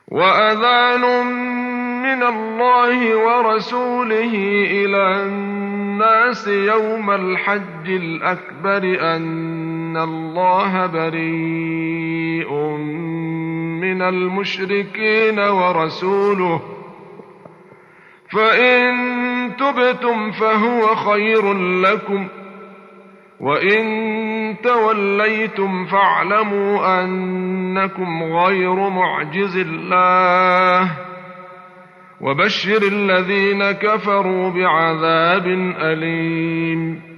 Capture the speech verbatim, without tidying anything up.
وأذان من الله ورسوله إلى الناس يوم الحج الأكبر أن الله بريء من المشركين ورسوله، فإن تبتم فهو خير لكم، وإن توليتم فاعلموا أنكم غير معجز الله، وبشر الذين كفروا بعذاب أليم.